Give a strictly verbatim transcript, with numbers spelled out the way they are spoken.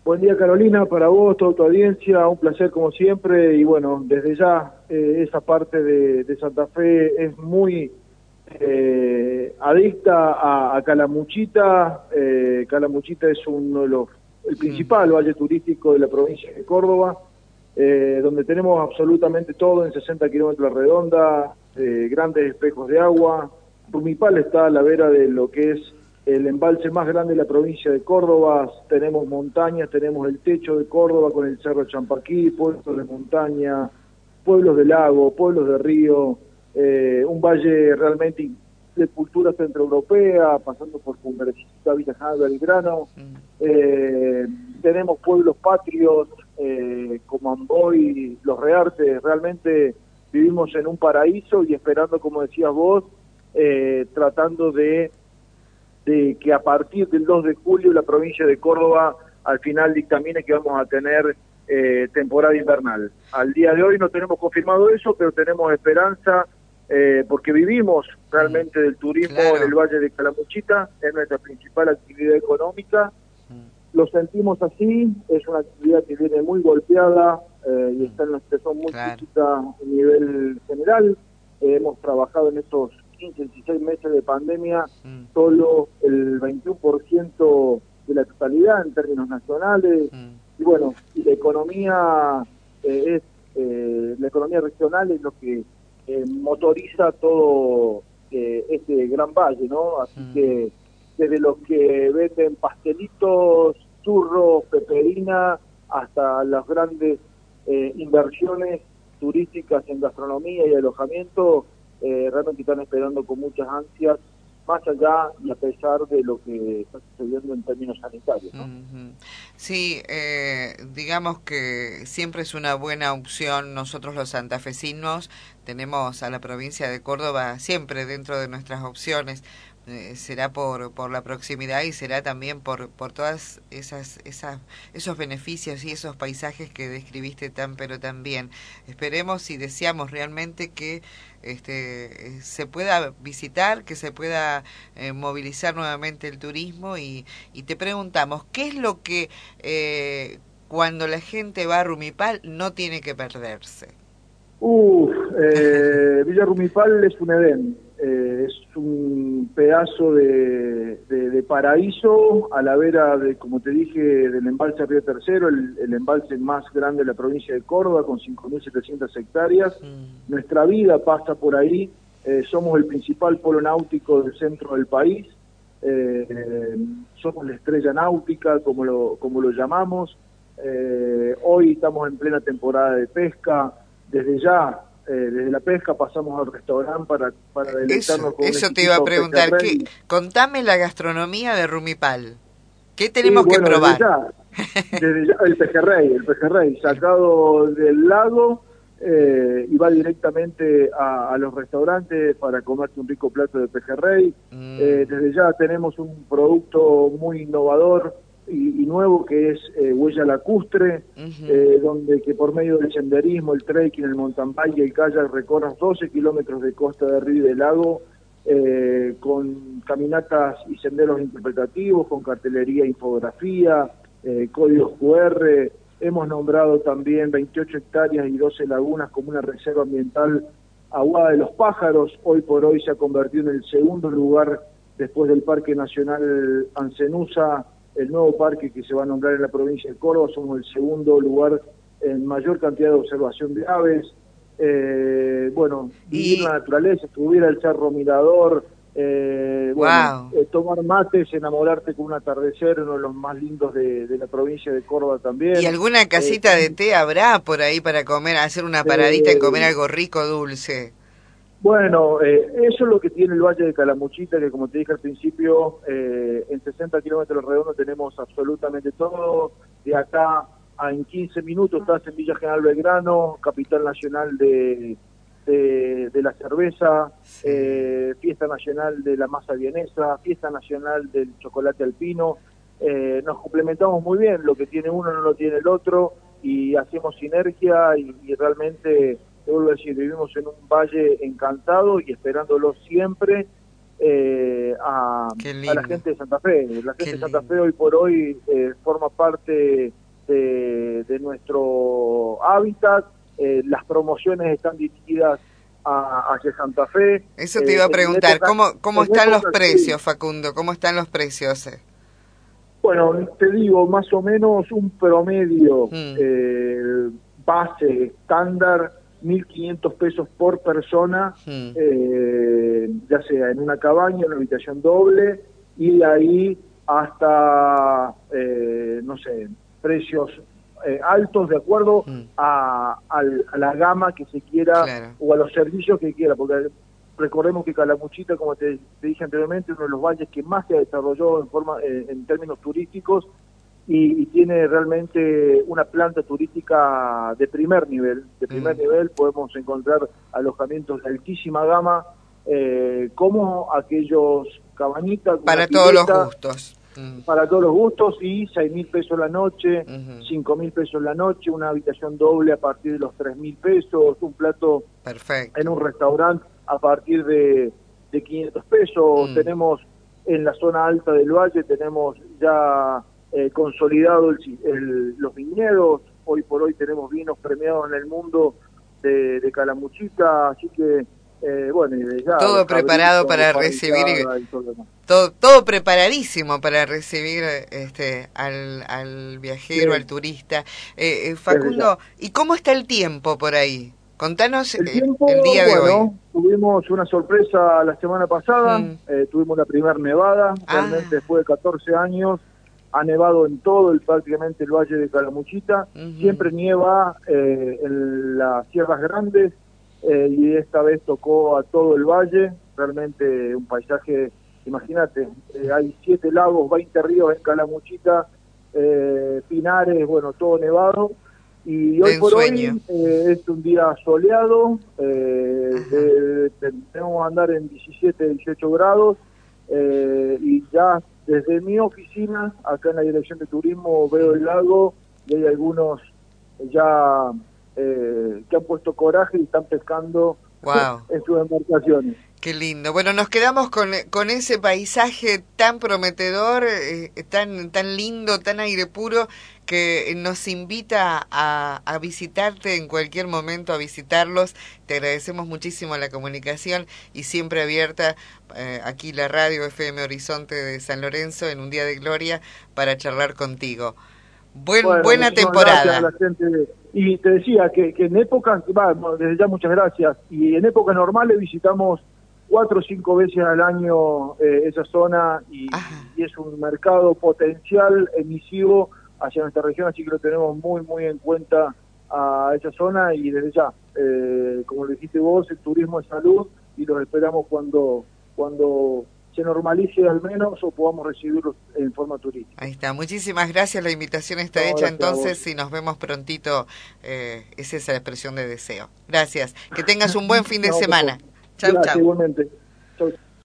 Buen día, Carolina, para vos, toda tu audiencia, un placer como siempre, y bueno, desde ya eh, esa parte de, de Santa Fe es muy eh, adicta a, a Calamuchita. eh, Calamuchita es uno de los, el principal valle turístico de la provincia de Córdoba, eh, donde tenemos absolutamente todo en sesenta kilómetros de redonda, eh, grandes espejos de agua. Rumipal está a la vera de lo que es el embalse más grande de la provincia de Córdoba. Tenemos montañas, tenemos el techo de Córdoba con el Cerro Champaquí, pueblos de montaña, pueblos de lago, pueblos de río, eh, un valle realmente de cultura centroeuropea, pasando por Cumbercita, Villa General Belgrano. Mm. Eh, tenemos pueblos patrios, eh, como Amboy, Los Reartes. Realmente vivimos en un paraíso y esperando, como decías vos, eh, tratando de de que a partir del dos de julio la provincia de Córdoba al final dictamine que vamos a tener eh, temporada invernal. Al día de hoy no tenemos confirmado eso, pero tenemos esperanza eh, porque vivimos realmente del turismo. Claro. En el Valle de Calamuchita, es nuestra principal actividad económica. Mm. Lo sentimos así, es una actividad que viene muy golpeada eh, y está en una situación muy claro. crítica a nivel general. Eh, hemos trabajado en estos quince, dieciséis meses de pandemia, mm. solo el veintiuno por ciento de la totalidad en términos nacionales, mm. y bueno, y la economía eh, es eh, la economía regional es lo que eh, motoriza todo eh, este gran valle, ¿no? Así mm. que desde los que venden pastelitos, churros, peperina, hasta las grandes eh, inversiones turísticas en gastronomía y alojamiento, Eh, realmente están esperando con muchas ansias, más allá y a pesar de lo que está sucediendo en términos sanitarios, ¿no? Uh-huh. Sí, eh, digamos que siempre es una buena opción. Nosotros los santafesinos tenemos a la provincia de Córdoba siempre dentro de nuestras opciones. Eh, será por por la proximidad y será también por por todas esas esas esos beneficios y esos paisajes que describiste tan pero tan bien. Esperemos y deseamos realmente que este se pueda visitar, que se pueda eh, movilizar nuevamente el turismo y y te preguntamos ¿qué es lo que eh, cuando la gente va a Rumipal no tiene que perderse? Uf, eh, Villa Rumipal es un Edén, eh, es un pedazo de, de, de paraíso a la vera de, como te dije, del embalse Río Tercero, el, el embalse más grande de la provincia de Córdoba, con cinco mil setecientas hectáreas. Mm. Nuestra vida pasa por ahí, eh, somos el principal polo náutico del centro del país, eh, eh, somos la estrella náutica, como lo, como lo llamamos. Eh, hoy estamos en plena temporada de pesca. Desde ya, eh, desde la pesca pasamos al restaurante para, para deleitarnos eso, con eso un te iba a preguntar, ¿qué, contame la gastronomía de Rumipal. ¿Qué tenemos sí, bueno, que probar? Desde ya, desde ya, el pejerrey, el pejerrey sacado del lago eh, y va directamente a, a los restaurantes para comerse un rico plato de pejerrey. Mm. Eh, desde ya tenemos un producto muy innovador Y, y nuevo que es eh, Huella Lacustre, uh-huh. eh, donde que por medio del senderismo, el trekking, el mountain bike y el kayak recorras doce kilómetros de costa de río y de lago, eh, con caminatas y senderos interpretativos, con cartelería e infografía, eh, códigos cu erre. Hemos nombrado también veintiocho hectáreas y doce lagunas como una reserva ambiental Aguada de los Pájaros. Hoy por hoy se ha convertido en el segundo lugar después del Parque Nacional Ancenusa, el nuevo parque que se va a nombrar en la provincia de Córdoba. Somos el segundo lugar en mayor cantidad de observación de aves. Eh, bueno, vivir y... la naturaleza, subir al Cerro Mirador, eh, wow. bueno, eh, tomar mates, enamorarte con un atardecer, uno de los más lindos de, de la provincia de Córdoba también. ¿Y alguna casita eh, de té habrá por ahí para comer, hacer una paradita eh, en comer algo rico, dulce? Bueno, eh, eso es lo que tiene el Valle de Calamuchita, que como te dije al principio, eh, en sesenta kilómetros redondos tenemos absolutamente todo. De acá a en quince minutos estás en Villa General Belgrano, capital nacional de, de, de la cerveza, sí. eh, fiesta nacional de la masa vienesa, fiesta nacional del chocolate alpino. Eh, nos complementamos muy bien, lo que tiene uno no lo tiene el otro, y hacemos sinergia y, y realmente... Te vuelvo a decir, vivimos en un valle encantado y esperándolo siempre eh, a, a la gente de Santa Fe. La gente de Santa Fe hoy por hoy eh, forma parte de, de nuestro hábitat. Eh, las promociones están dirigidas a, hacia Santa Fe. Eso te iba a preguntar, época, ¿cómo, cómo están época, los precios, sí. Facundo? ¿Cómo están los precios? Bueno, te digo, más o menos un promedio mm. eh, base, estándar, mil quinientos pesos por persona, mm. eh, ya sea en una cabaña, en una habitación doble, y de ahí hasta, eh, no sé, precios eh, altos de acuerdo mm. a, a, a la gama que se quiera, claro. o a los servicios que quiera, porque recordemos que Calamuchita, como te, te dije anteriormente, es uno de los valles que más se desarrolló en forma eh, en términos turísticos y, y tiene realmente una planta turística de primer nivel. De primer mm. nivel podemos encontrar alojamientos de altísima gama, eh, como aquellos cabañitas. Para todos los gustos. Mm. Para todos los gustos, y seis mil pesos la noche, uh-huh. cinco mil pesos la noche, una habitación doble a partir de los tres mil pesos, un plato Perfecto. en un restaurante a partir de, de quinientos pesos. Mm. Tenemos en la zona alta del valle, tenemos ya eh, consolidado el, el, los viñedos. Hoy por hoy tenemos vinos premiados en el mundo de, de Calamuchita, así que eh, bueno, y ya, todo preparado para recibir y todo, todo, todo preparadísimo para recibir este al, al viajero, sí. al turista. Eh, eh, Facundo, ¿y cómo está el tiempo por ahí? Contanos el, tiempo, el día de bueno, hoy. Tuvimos una sorpresa la semana pasada, mm. eh, tuvimos la primera nevada, ah. realmente después de catorce años, ha nevado en todo el prácticamente el valle de Calamuchita, uh-huh. siempre nieva eh, en las sierras grandes, eh, y esta vez tocó a todo el valle, realmente un paisaje, imagínate, eh, hay siete lagos, veinte ríos en Calamuchita, eh, pinares, bueno, todo nevado. Y hoy por hoy eh, es un día soleado, eh, eh, tenemos que andar en diecisiete, dieciocho grados, eh, y ya desde mi oficina, acá en la Dirección de Turismo, veo el lago y hay algunos ya eh, que han puesto coraje y están pescando wow. en sus embarcaciones. Qué lindo. Bueno, nos quedamos con, con ese paisaje tan prometedor, eh, tan, tan lindo, tan aire puro, que nos invita a, a visitarte en cualquier momento, a visitarlos. Te agradecemos muchísimo la comunicación y siempre abierta eh, aquí la radio F M Horizonte de San Lorenzo en un día de gloria para charlar contigo. Buen, bueno, buena temporada. A la gente. Y te decía que, que en épocas, bueno, desde ya muchas gracias, y en épocas normales visitamos cuatro o cinco veces al año eh, esa zona y, y es un mercado potencial emisivo hacia nuestra región, así que lo tenemos muy muy en cuenta a esa zona y desde ya, eh, como lo dijiste vos, el turismo es salud y los esperamos cuando cuando se normalice al menos o podamos recibirlos en forma turística. Ahí está, muchísimas gracias, la invitación está no, hecha entonces y nos vemos prontito, eh, es esa la expresión de deseo. Gracias, que tengas un buen fin de no, semana. Chau, gracias, chau. Igualmente. Chau.